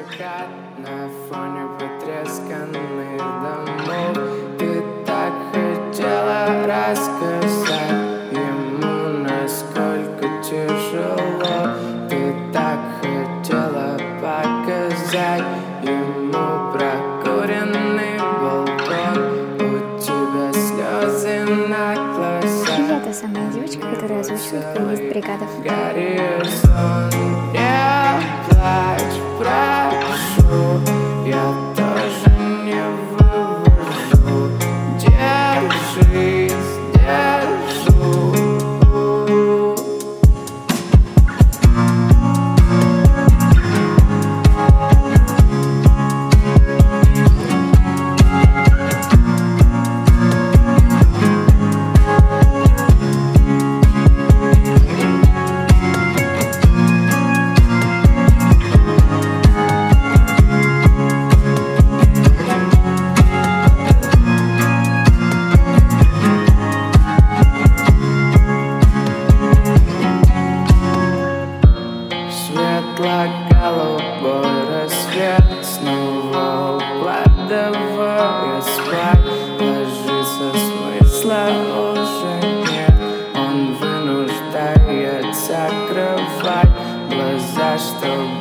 закат на фоне потресканных домов. Ты так хотела рассказать ему, насколько тяжело. Ты так хотела показать ему прокуренный балкон. У тебя слезы на глазах. Я та самая девочка, которая озвучивает плейлист бригадов. Горизонт, не плачь, прошу, я тоже не вывожу. Держись, держу. Светло-голубой рассвет, снова укладывая спать. Ложится смысла уже нет, он вынуждает закрывать глаза, чтобы